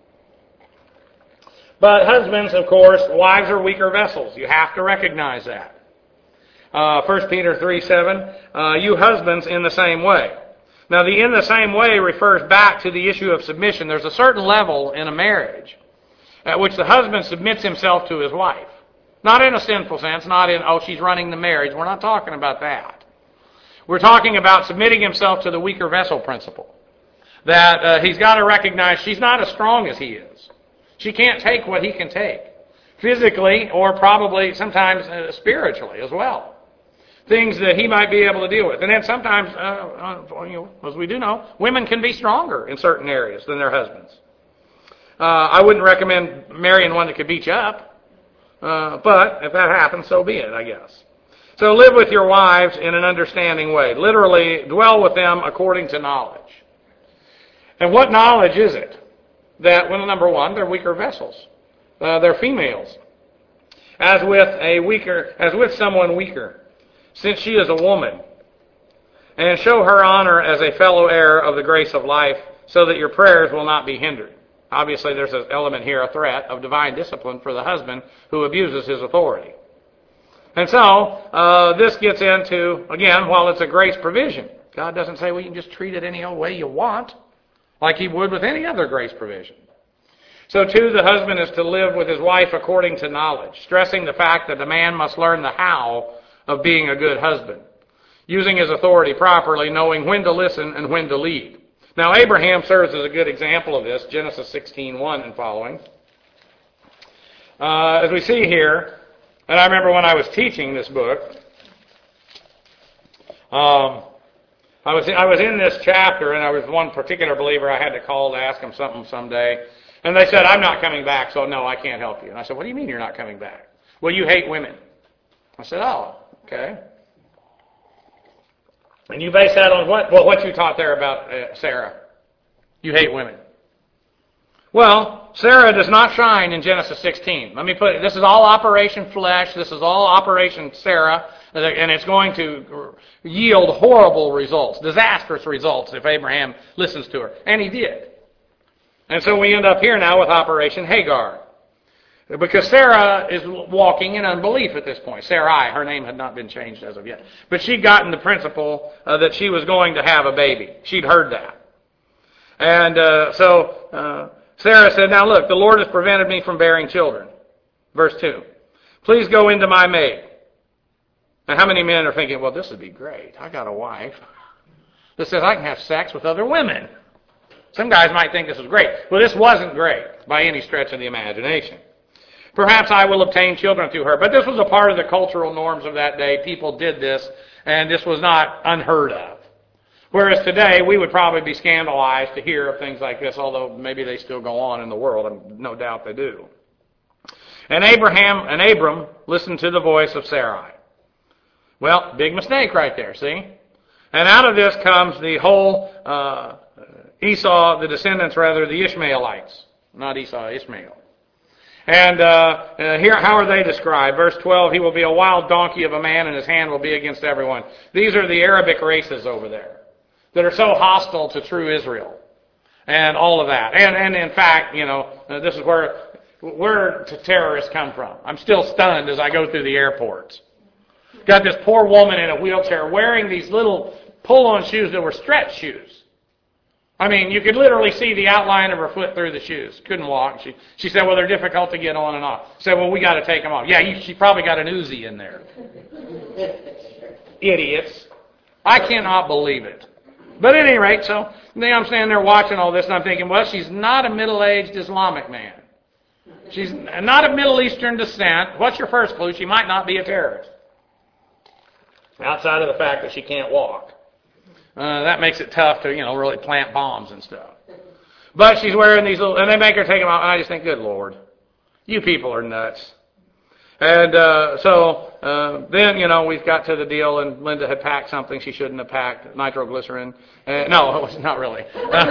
But husbands, of course, wives are weaker vessels. You have to recognize that. Uh, First Peter three seven, uh, you husbands in the same way. Now, the in the same way refers back to the issue of submission. There's a certain level in a marriage at which the husband submits himself to his wife. Not in a sinful sense, not in, oh, she's running the marriage. We're not talking about that. We're talking about submitting himself to the weaker vessel principle. That uh, he's got to recognize she's not as strong as he is. She can't take what he can take. Physically, or probably sometimes uh, spiritually as well. Things that he might be able to deal with. And then sometimes, uh, uh, you know, as we do know, women can be stronger in certain areas than their husbands. Uh, I wouldn't recommend marrying one that could beat you up. Uh, but if that happens, so be it, I guess. So live with your wives in an understanding way. Literally, dwell with them according to knowledge. And what knowledge is it? That, well, number one, they're weaker vessels. Uh, they're females. As with a weaker, as with someone weaker, since she is a woman, and show her honor as a fellow heir of the grace of life, so that your prayers will not be hindered. Obviously, there's an element here, a threat of divine discipline for the husband who abuses his authority. And so, uh, this gets into, again, while it's a grace provision, God doesn't say, well, you can just treat it any old way you want, like he would with any other grace provision. So, too, the husband is to live with his wife according to knowledge, stressing the fact that the man must learn the how of being a good husband, using his authority properly, knowing when to listen and when to lead. Now, Abraham serves as a good example of this, Genesis sixteen one and following. Uh, as we see here, and I remember when I was teaching this book, um, I was I was in this chapter, and I was one particular believer I had to call to ask him something someday, and they said, I'm not coming back, so no, I can't help you. And I said, what do you mean you're not coming back? Well, you hate women. I said, oh, okay. And you base that on what? Well, what you taught there about uh, Sarah. You hate women. Well, Sarah does not shine in Genesis sixteen. Let me put it, this is all Operation Flesh. This is all Operation Sarah. And it's going to yield horrible results, disastrous results if Abraham listens to her. And he did. And so we end up here now with Operation Hagar. Because Sarah is walking in unbelief at this point. Sarai, her name had not been changed as of yet. But she'd gotten the principle uh, that she was going to have a baby. She'd heard that. And uh, so uh, Sarah said, now look, the Lord has prevented me from bearing children. Verse two. Please go into my maid. Now how many men are thinking, well, this would be great. I got a wife that says I can have sex with other women. Some guys might think this is great. Well, this wasn't great by any stretch of the imagination. Perhaps I will obtain children through her. But this was a part of the cultural norms of that day. People did this, and this was not unheard of. Whereas today, we would probably be scandalized to hear of things like this, although maybe they still go on in the world, and no doubt they do. And Abraham and Abram listened to the voice of Sarai. Well, big mistake right there, see? And out of this comes the whole uh, Esau, the descendants, rather, the Ishmaelites. Not Esau, Ishmael. And uh, uh, here, how are they described? Verse twelve, he will be a wild donkey of a man, and his hand will be against everyone. These are the Arabic races over there that are so hostile to true Israel and all of that. And, and in fact, you know, uh, this is where, where terrorists come from. I'm still stunned as I go through the airports. Got this poor woman in a wheelchair wearing these little pull-on shoes that were stretch shoes. I mean, you could literally see the outline of her foot through the shoes. Couldn't walk. She she said, well, they're difficult to get on and off. Said, well, we got to take them off. Yeah, you, she probably got an Uzi in there. Idiots. I cannot believe it. But at any rate, so I'm standing there watching all this, and I'm thinking, well, she's not a middle-aged Islamic man. She's not of Middle Eastern descent. What's your first clue? She might not be a terrorist. Outside of the fact that she can't walk. Uh, that makes it tough to, you know, really plant bombs and stuff. But she's wearing these little, and they make her take them off, and I just think, good Lord, you people are nuts. And uh, so uh, then, you know, we've got to the deal, and Linda had packed something she shouldn't have packed, nitroglycerin. Uh, no, it was not really.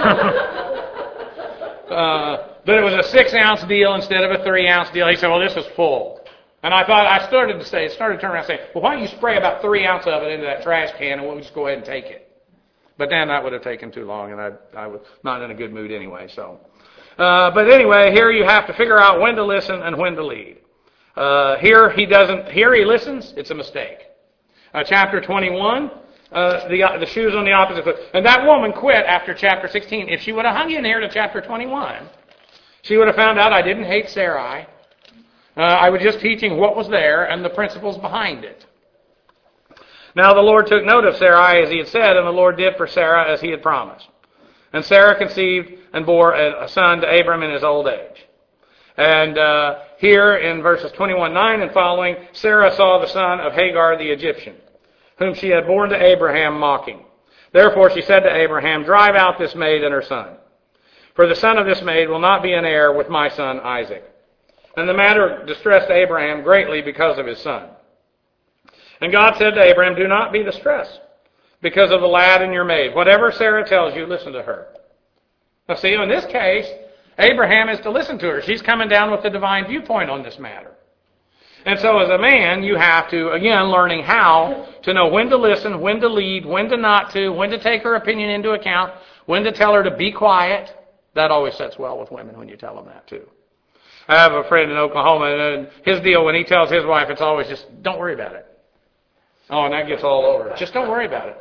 uh, but it was a six-ounce deal instead of a three-ounce deal. He said, well, this is full. And I thought, I started to say, started to turn around and say, well, why don't you spray about three ounces of it into that trash can, and we'll just go ahead and take it. But then that would have taken too long, and I, I was not in a good mood anyway. So, uh, but anyway, here you have to figure out when to listen and when to lead. Uh, here he doesn't. Here he listens. It's a mistake. Uh, chapter twenty-one, uh, the the shoes on the opposite foot, and that woman quit after chapter sixteen. If she would have hung in here to chapter twenty-one, she would have found out I didn't hate Sarai. Uh, I was just teaching what was there and the principles behind it. Now the Lord took note of Sarai as he had said, and the Lord did for Sarah as he had promised. And Sarah conceived and bore a son to Abram in his old age. And uh, here in verses twenty-one nine and following, Sarah saw the son of Hagar the Egyptian, whom she had borne to Abraham mocking. Therefore she said to Abraham, drive out this maid and her son. For the son of this maid will not be an heir with my son Isaac. And the matter distressed Abraham greatly because of his son. And God said to Abraham, do not be distressed because of the lad and your maid. Whatever Sarah tells you, listen to her. Now see, in this case, Abraham is to listen to her. She's coming down with the divine viewpoint on this matter. And so as a man, you have to, again, learning how to know when to listen, when to lead, when to not to, when to take her opinion into account, when to tell her to be quiet. That always sets well with women when you tell them that too. I have a friend in Oklahoma, and his deal, when he tells his wife, it's always just, don't worry about it. Oh, and that gets all over. Just don't worry about it.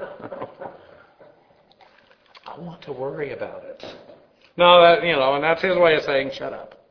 I want to worry about it. No, that, you know, and that's his way of saying, shut up.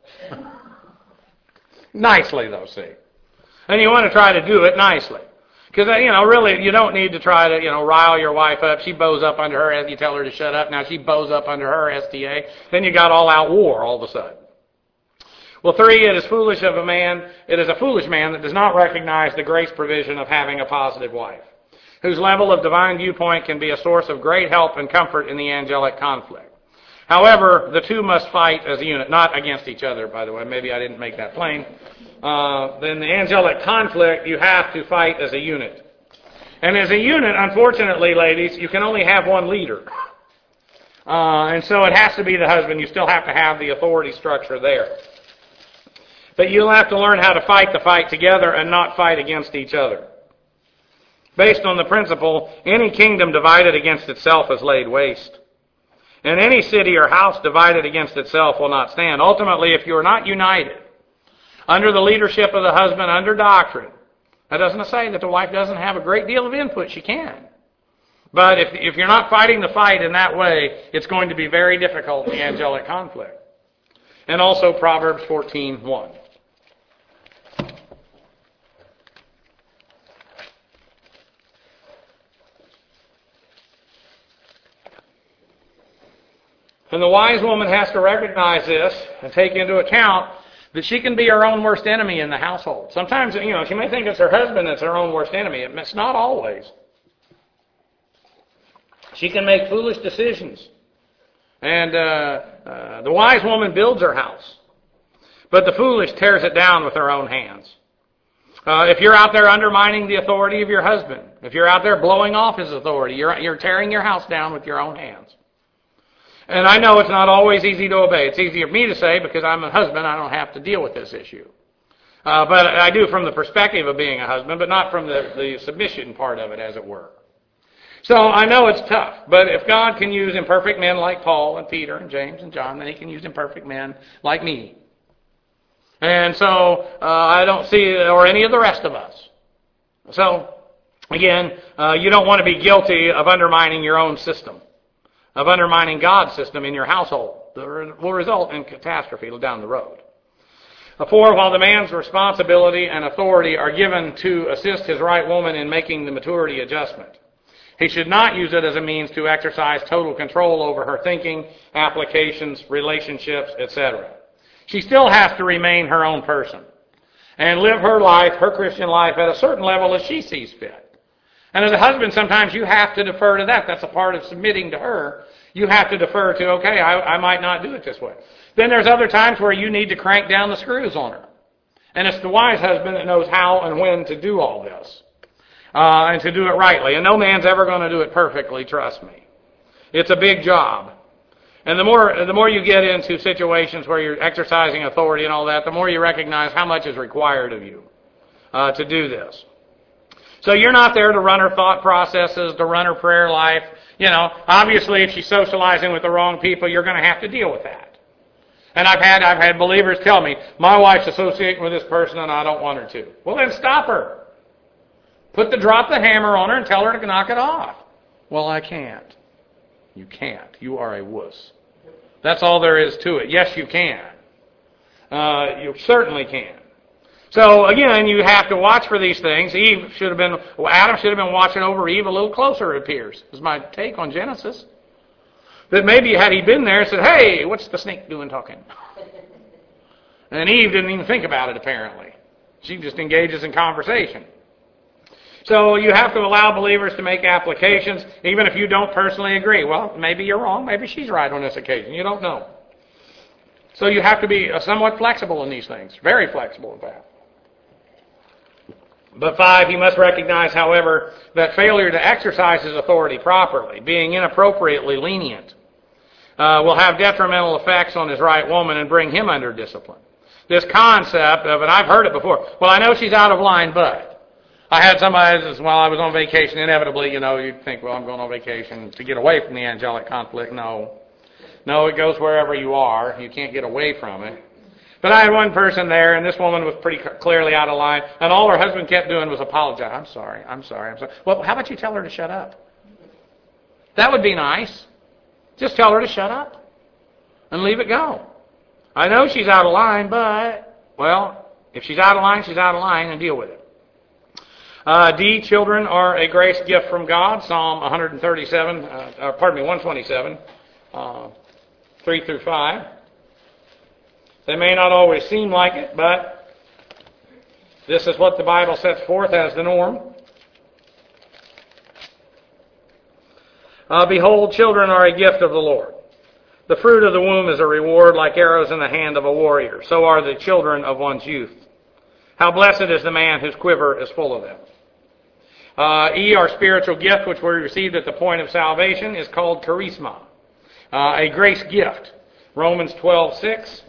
Nicely, though, see. And you want to try to do it nicely. Because, you know, really, you don't need to try to, you know, rile your wife up. She bows up under her, you tell her to shut up. Now she bows up under her S T A. Then you got all-out war all of a sudden. Well, three, it is foolish of a man, it is a foolish man that does not recognize the grace provision of having a positive wife, whose level of divine viewpoint can be a source of great help and comfort in the angelic conflict. However, the two must fight as a unit, not against each other, by the way. Maybe I didn't make that plain. Uh, in the angelic conflict, you have to fight as a unit. And as a unit, unfortunately, ladies, you can only have one leader. Uh, and so it has to be the husband. You still have to have the authority structure there. But you'll have to learn how to fight the fight together and not fight against each other. Based on the principle, any kingdom divided against itself is laid waste. And any city or house divided against itself will not stand. Ultimately, if you are not united under the leadership of the husband, under doctrine, that doesn't say that the wife doesn't have a great deal of input. She can. But if, if you're not fighting the fight in that way, it's going to be very difficult in the angelic conflict. And also Proverbs fourteen one. And the wise woman has to recognize this and take into account that she can be her own worst enemy in the household. Sometimes, you know, she may think it's her husband that's her own worst enemy. It's not always. She can make foolish decisions. And uh, uh, the wise woman builds her house. But the foolish tears it down with her own hands. Uh, if you're out there undermining the authority of your husband, if you're out there blowing off his authority, you're, you're tearing your house down with your own hands. And I know it's not always easy to obey. It's easier for me to say because I'm a husband. I don't have to deal with this issue. Uh, but I do from the perspective of being a husband, but not from the, the submission part of it, as it were. So I know it's tough. But if God can use imperfect men like Paul and Peter and James and John, then he can use imperfect men like me. And so uh, I don't see, or any of the rest of us. So, again, uh, you don't want to be guilty of undermining your own system. of undermining God's system in your household that will result in catastrophe down the road. For while the man's responsibility and authority are given to assist his right woman in making the maturity adjustment, he should not use it as a means to exercise total control over her thinking, applications, relationships, et cetera. She still has to remain her own person and live her life, her Christian life, at a certain level as she sees fit. And as a husband, sometimes you have to defer to that. That's a part of submitting to her. You have to defer to, okay, I, I might not do it this way. Then there's other times where you need to crank down the screws on her. And it's the wise husband that knows how and when to do all this. Uh, and to do it rightly. And no man's ever going to do it perfectly, trust me. It's a big job. And the more the more you get into situations where you're exercising authority and all that, the more you recognize how much is required of you uh, to do this. So you're not there to run her thought processes, to run her prayer life. You know, obviously if she's socializing with the wrong people, you're going to have to deal with that. And I've had I've had believers tell me, my wife's associating with this person and I don't want her to. Well, then stop her. Put the drop the hammer on her and tell her to knock it off. Well, I can't. You can't. You are a wuss. That's all there is to it. Yes, you can. Uh, you certainly can. So again, you have to watch for these things. Eve should have been, well, Adam should have been watching over Eve a little closer, it appears, is my take on Genesis. That maybe had he been there and said, hey, what's the snake doing talking? And Eve didn't even think about it, apparently. She just engages in conversation. So you have to allow believers to make applications, even if you don't personally agree. Well, maybe you're wrong. Maybe she's right on this occasion. You don't know. So you have to be somewhat flexible in these things. Very flexible, in fact. But five, he must recognize, however, that failure to exercise his authority properly, being inappropriately lenient, uh, will have detrimental effects on his right woman and bring him under discipline. This concept of, and I've heard it before, well, I know she's out of line, but... I had somebody, while I was on vacation, inevitably, you know, you'd think, well, I'm going on vacation to get away from the angelic conflict. No. No, it goes wherever you are. You can't get away from it. But I had one person there, and this woman was pretty clearly out of line, and all her husband kept doing was apologize. I'm sorry, I'm sorry, I'm sorry. Well, how about you tell her to shut up? That would be nice. Just tell her to shut up and leave it go. I know she's out of line, but, well, if she's out of line, she's out of line, and deal with it. Uh, D, children are a grace gift from God. Psalm one thirty-seven, uh, uh, pardon me, one twenty-seven, uh, three through five. They may not always seem like it, but this is what the Bible sets forth as the norm. Uh, Behold, children are a gift of the Lord. The fruit of the womb is a reward, like arrows in the hand of a warrior. So are the children of one's youth. How blessed is the man whose quiver is full of them. Uh, e, our spiritual gift, which we received at the point of salvation, is called charisma, uh, a grace gift. Romans twelve six,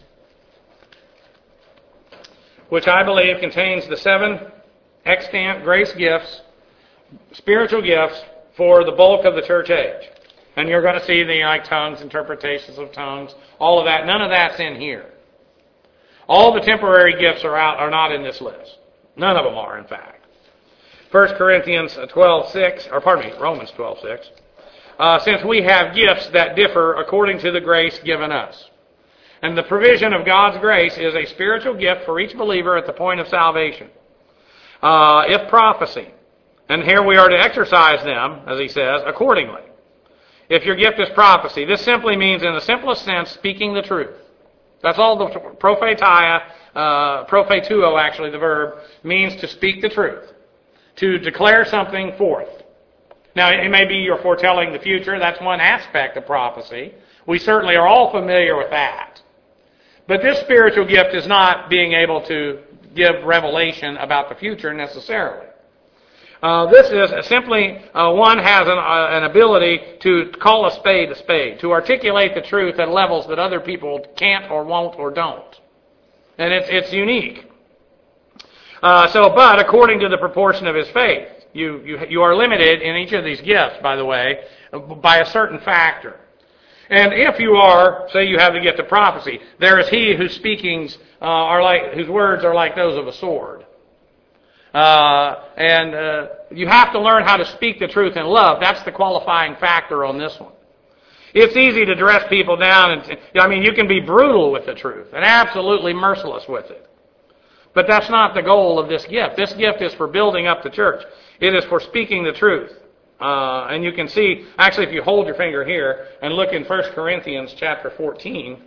which I believe contains the seven extant grace gifts, spiritual gifts, for the bulk of the church age. And you're going to see the like tongues, interpretations of tongues, all of that. None of that's in here. All the temporary gifts are out are not in this list. None of them are, in fact. First Corinthians twelve six, or pardon me, Romans twelve six. Uh, since we have gifts that differ according to the grace given us. And the provision of God's grace is a spiritual gift for each believer at the point of salvation. Uh, if prophecy, and here we are to exercise them, as he says, accordingly. If your gift is prophecy, this simply means, in the simplest sense, speaking the truth. That's all the prophetia, uh, prophetuo, actually, the verb, means to speak the truth. To declare something forth. Now, it may be you're foretelling the future. That's one aspect of prophecy. We certainly are all familiar with that. But this spiritual gift is not being able to give revelation about the future necessarily. Uh, this is simply, uh, one has an, uh, an ability to call a spade a spade, to articulate the truth at levels that other people can't or won't or don't. And it's, it's unique. Uh, so, but according to the proportion of his faith, you, you, you are limited in each of these gifts, by the way, by a certain factor. And if you are, say you have the gift of prophecy, there is he whose speakings uh, are like, whose words are like those of a sword. Uh, and uh, you have to learn how to speak the truth in love. That's the qualifying factor on this one. It's easy to dress people down, and I mean, you can be brutal with the truth and absolutely merciless with it. But that's not the goal of this gift. This gift is for building up the church. It is for speaking the truth. Uh, and you can see, actually, if you hold your finger here and look in First Corinthians chapter fourteen,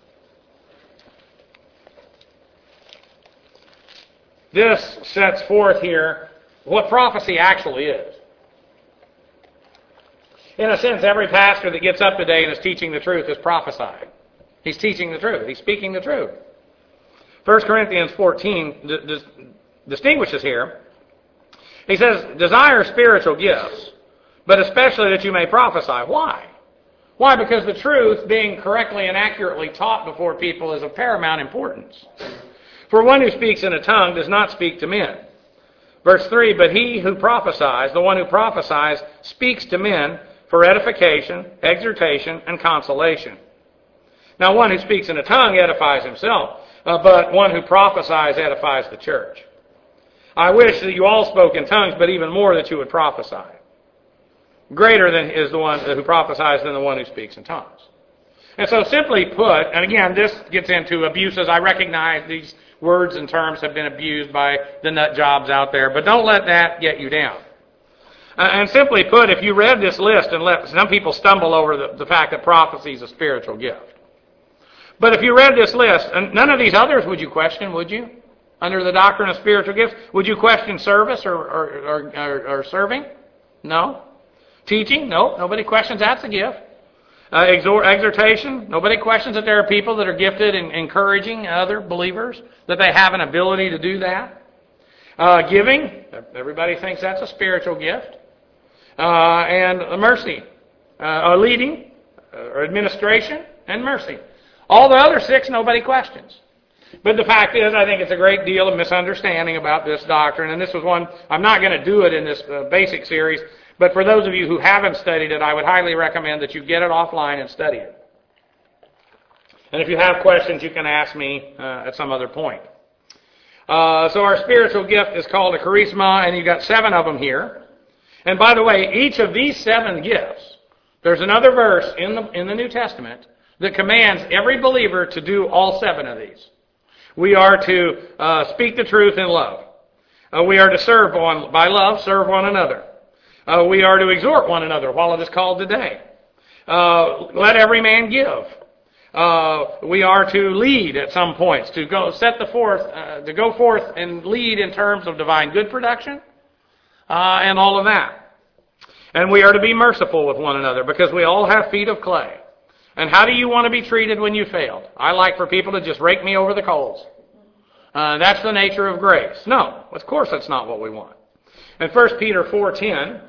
this sets forth here what prophecy actually is. In a sense, every pastor that gets up today and is teaching the truth is prophesying. He's teaching the truth. He's speaking the truth. First Corinthians fourteen d- d- distinguishes here. He says, desire spiritual gifts, but especially that you may prophesy. Why? Why? Because the truth, being correctly and accurately taught before people, is of paramount importance. For one who speaks in a tongue does not speak to men. Verse three, but he who prophesies, the one who prophesies, speaks to men for edification, exhortation, and consolation. Now, one who speaks in a tongue edifies himself, uh, but one who prophesies edifies the church. I wish that you all spoke in tongues, but even more that you would prophesy. Greater than is the one who prophesies than the one who speaks in tongues. And so simply put, and again, this gets into abuses. I recognize these words and terms have been abused by the nut jobs out there, but don't let that get you down. Uh, and simply put, if you read this list, and let some people stumble over the, the fact that prophecy is a spiritual gift. But if you read this list, and none of these others would you question, would you? Under the doctrine of spiritual gifts, would you question service or, or, or, or, or serving? No. Teaching? No. Nobody questions that's a gift. Uh, exhort, exhortation? Nobody questions that there are people that are gifted in encouraging other believers, that they have an ability to do that. Uh, giving? Everybody thinks that's a spiritual gift. Uh, and mercy. Uh, or leading, or administration, and mercy. All the other six, nobody questions. But the fact is, I think it's a great deal of misunderstanding about this doctrine, and this was one, I'm not going to do it in this uh, basic series, but for those of you who haven't studied it, I would highly recommend that you get it offline and study it. And if you have questions, you can ask me uh, at some other point. Uh, so our spiritual gift is called a charisma, and you've got seven of them here. And by the way, each of these seven gifts, there's another verse in the, in the New Testament that commands every believer to do all seven of these. We are to uh, speak the truth in love. Uh, we are to serve one, by love, serve one another. Uh, we are to exhort one another while it is called today. Uh, let every man give. Uh, we are to lead at some points, to go set the forth, uh, to go forth and lead in terms of divine good production, uh, and all of that. And we are to be merciful with one another because we all have feet of clay. And how do you want to be treated when you failed? I like for people to just rake me over the coals. Uh, that's the nature of grace. No, of course that's not what we want. In First Peter four ten,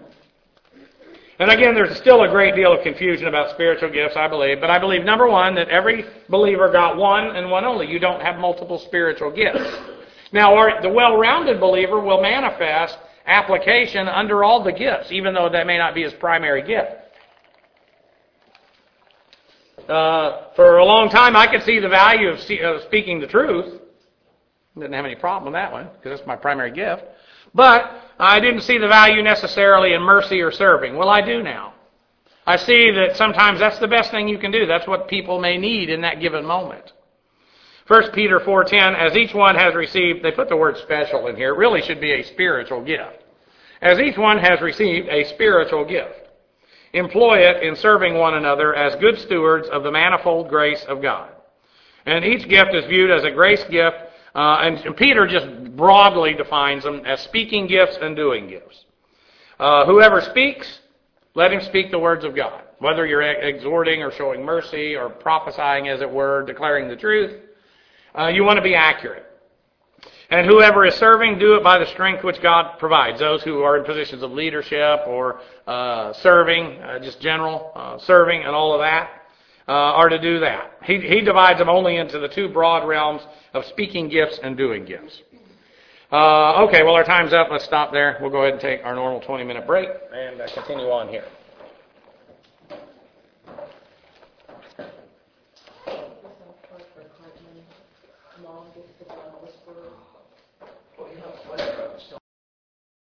and again, there's still a great deal of confusion about spiritual gifts, I believe. But I believe, number one, that every believer got one and one only. You don't have multiple spiritual gifts. Now, our, the well-rounded believer will manifest application under all the gifts, even though that may not be his primary gift. Uh, for a long time, I could see the value of, see, of speaking the truth. Didn't have any problem with that one, because that's my primary gift. But I didn't see the value necessarily in mercy or serving. Well, I do now. I see that sometimes that's the best thing you can do. That's what people may need in that given moment. First Peter four ten, as each one has received, they put the word special in here. It really should be a spiritual gift. As each one has received a spiritual gift, employ it in serving one another as good stewards of the manifold grace of God. And each gift is viewed as a grace gift, uh, and Peter just broadly defines them as speaking gifts and doing gifts. Uh, whoever speaks, let him speak the words of God. Whether you're exhorting or showing mercy or prophesying, as it were, declaring the truth, uh, you want to be accurate. And whoever is serving, do it by the strength which God provides. Those who are in positions of leadership or uh, serving, uh, just general uh, serving and all of that, uh, are to do that. He, he divides them only into the two broad realms of speaking gifts and doing gifts. Uh, okay, well, our time's up. Let's stop there. We'll go ahead and take our normal twenty-minute break and uh, continue on here.